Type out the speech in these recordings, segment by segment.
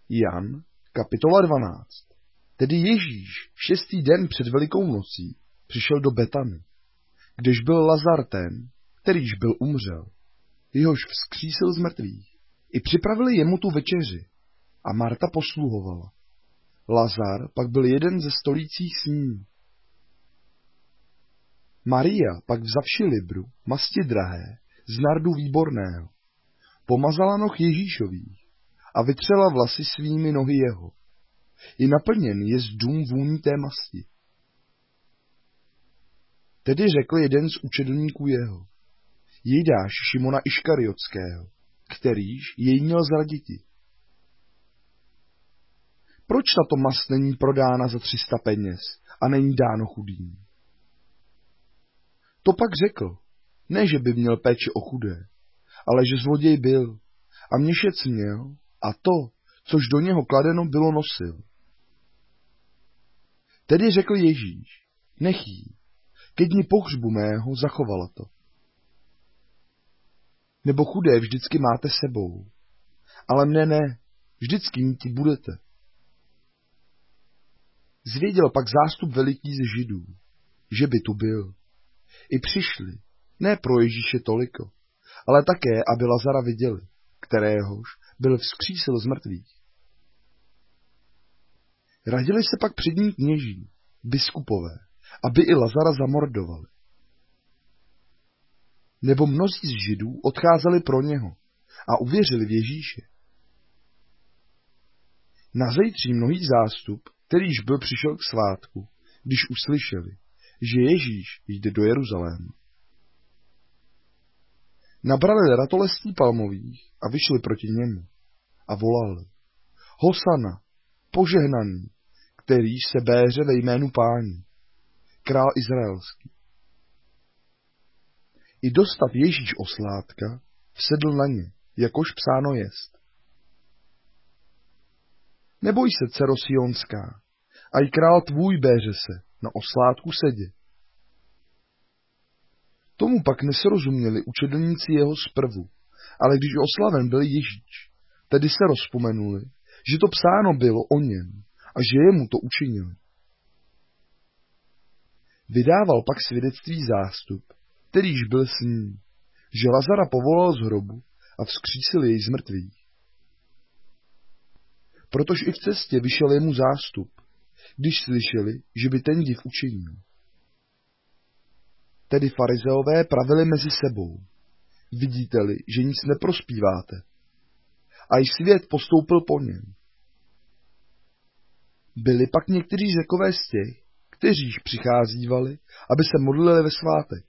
Jan, kapitola 12. Tedy Ježíš 6. den před Velikou nocí přišel do Betany, kdež byl Lazar ten, kterýž byl umřel, jehož vzkřísil z mrtvých. I připravili jemu tu večeři a Marta posluhovala. Lazar pak byl jeden ze stolících s ním. Maria pak vzavši libru masti drahé z nardu výborného, pomazala noh Ježíšových a vytřela vlasy svými nohy jeho. I naplněn je z dům vůní té masti. Tedy řekl jeden z učedlníků jeho, Jidáš Šimona Iškariotského, kterýž jej měl zraditi. Proč tato mast není prodána za 300 peněz a není dáno chudým? To pak řekl, ne, že by měl péči o chudé, ale že zloděj byl a měšec měl a to, což do něho kladeno bylo, nosil. Tedy řekl Ježíš, nech jí, ke dni pohřbu mého zachovala to. Nebo chudé vždycky máte sebou, ale mne ne, vždycky míti budete. Zvěděl pak zástup veliký z Židů, že by tu byl. I přišli, ne pro Ježíše toliko, ale také, aby Lazara viděli, kteréhož byl vzkřísil z mrtvých. Radili se pak přední kněží, biskupové, aby i Lazara zamordovali. Nebo mnozí z Židů odcházeli pro něho a uvěřili v Ježíše. Nazejtří mnohý zástup, kterýž byl přišel k svátku, když uslyšeli, že Ježíš jde do Jeruzaléma. Nabrali ratolestí palmových a vyšli proti němu a volali, Hosana, požehnaný, kterýž se béře ve jménu Páni, král izraelský. I dostav Ježíš osládka, vsedl na ně, jakož psáno jest. Neboj se, dcero Sionská, a i král tvůj béře se na osládku sedě. Tomu pak nesrozuměli učedlníci jeho zprvu, ale když oslaven byl Ježíš, tedy se rozpomenuli, že to psáno bylo o něm a že jemu to učinili. Vydával pak svědectví zástup, kterýž byl s ním, že Lazara povolal z hrobu a vzkřísil jej z mrtvých. Protože i v cestě vyšel jemu zástup, když slyšeli, že by ten div učinil. Tedy farizeové pravili mezi sebou, vidíte-li, že nic neprospíváte. A i svět postoupil po něm. Byli pak někteří Řekové z těch, kteříž přicházívali, aby se modlili ve svátek.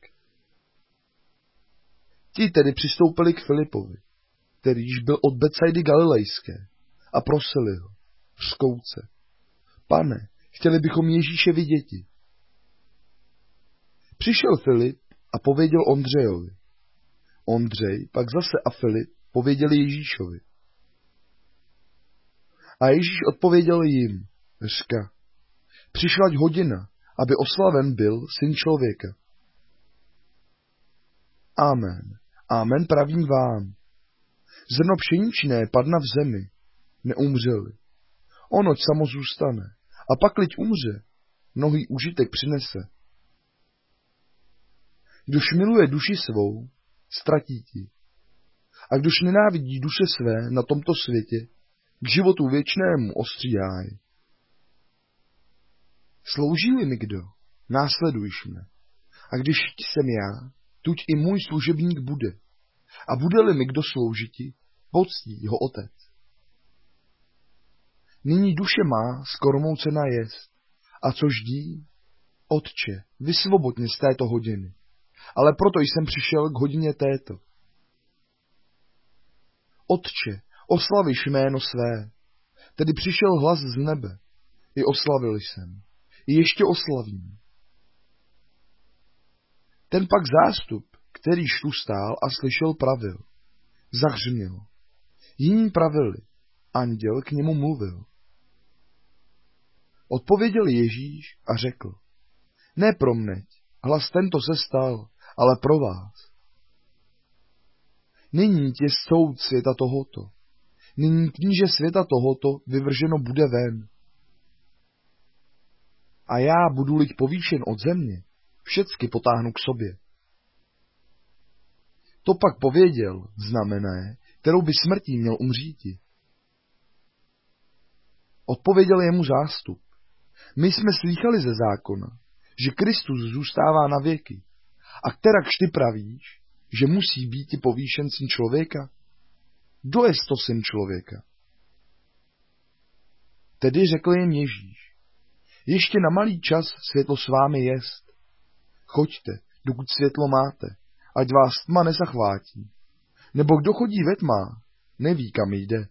Ti tedy přistoupili k Filipovi, kterýž byl od Betsaidy Galilejské, a prosili ho, řkouce, Pane, chtěli bychom Ježíše viděti. Přišel Filip a pověděl Ondřejovi. Ondřej pak zase a Filip pověděli Ježíšovi. A Ježíš odpověděl jim, řka, přišlať hodina, aby oslaven byl Syn člověka. Amen, amen pravím vám. Zrno pšeničné padna v zemi, neumřeli. Onoť samo zůstane, a pakliť umře, mnohý užitek přinese. Kdož miluje duši svou, ztratí ti. A kdož nenávidí duše své na tomto světě, k životu věčnému ostříhá je. Slouží-li mi kdo, následujš mne. A když jsem já, tuď i můj služebník bude. A bude-li mi kdo sloužiti, poctí ho otec. Nyní duše má skormoucena jest. A co ždí? Otče, vysvobodně z této hodiny. Ale proto jsem přišel k hodině této. Otče, oslaviš jméno své. Tedy přišel hlas z nebe. I oslavil jsem. I ještě oslavím. Ten pak zástup, kterýž tu stál a slyšel, pravil. Zahřměl. Jiní pravili. Anděl k němu mluvil. Odpověděl Ježíš a řekl. Ne pro mneť, hlas tento se stal, ale pro vás. Nyní je soud světa tohoto. nyní kníže světa tohoto vyvrženo bude ven. A já, budu-li povýšen od země, všecky potáhnu k sobě. To pak pověděl, znamené, kterou by smrtí měl umříti. Odpověděl jemu zástup. My jsme slýchali ze zákona, že Kristus zůstává na věky. A kterakž ty pravíš, že musí být povýšen syn člověka? Kdo je to syn člověka? Tedy řekl jim Ježíš, ještě na malý čas světlo s vámi jest. Choďte, dokud světlo máte, ať vás tma nezachvátí. Nebo kdo chodí ve tmách, neví, kam jde.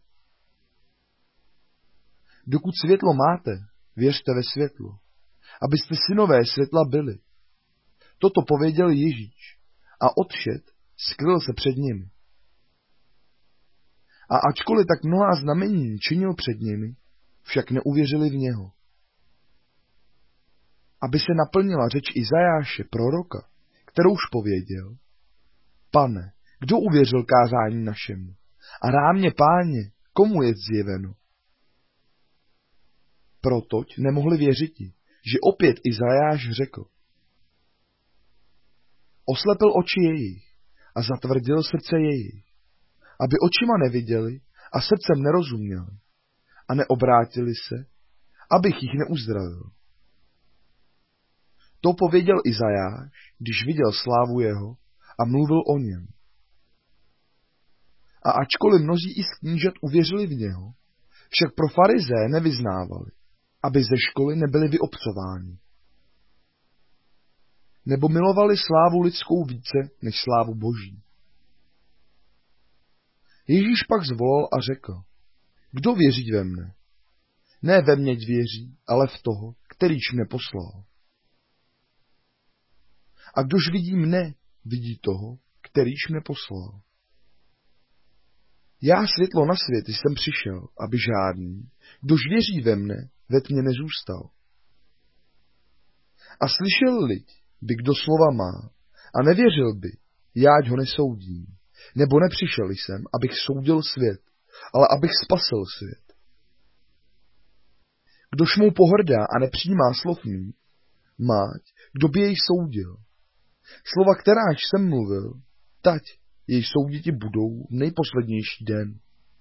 Dokud světlo máte, věřte ve světlo, abyste synové světla byli. Toto pověděl Ježíš a odšet skryl se před nimi. A ačkoliv tak mnohá znamení činil před nimi, však neuvěřili v něho. Aby se naplnila řeč Izajáše, proroka, kterouž pověděl: Pane, kdo uvěřil kázání našemu? A rámě, Páně, komu je zjeveno? Protoť nemohli věřiti, že opět Izajáš řekl: Oslepil oči jejich a zatvrdil srdce jejich, aby očima neviděli a srdcem nerozuměli a neobrátili se, abych jich neuzdravil. To pověděl Izajáš, když viděl slávu jeho a mluvil o něm. A ačkoliv mnozí i z knížat uvěřili v něho, však pro farizé nevyznávali, aby ze školy nebyli vyobcováni. Nebo milovali slávu lidskou více než slávu Boží. Ježíš pak zvolal a řekl: Kdo věří ve mne? Ne ve mě věří, ale v toho, kterýž mne poslal. A kdož vidí mne, vidí toho, kterýž mne poslal. Já světlo na svět jsem přišel, aby žádný, kdož věří ve mne, ve tmě nezůstal. A slyšel lid, by kdo slova má, a nevěřil by, jáť ho nesoudím, nebo nepřišel jsem, abych soudil svět, ale abych spasil svět. Kdož mou pohrdá a nepřijímá slov mých, máť, kdo by jej soudil. Slova, kteráž jsem mluvil, tať jej souditi budou v nejposlednější den.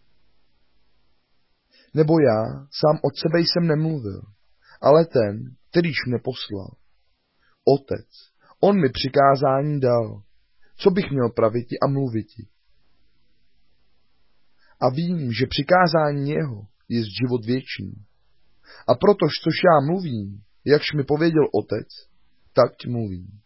Nebo já sám od sebe jsem nemluvil, ale ten, kterýž mne poslal. Otec, on mi přikázání dal, co bych měl praviti a mluviti. A vím, že přikázání jeho je život věčný. A protož, což já mluvím, jakž mi pověděl Otec, tak mluvím.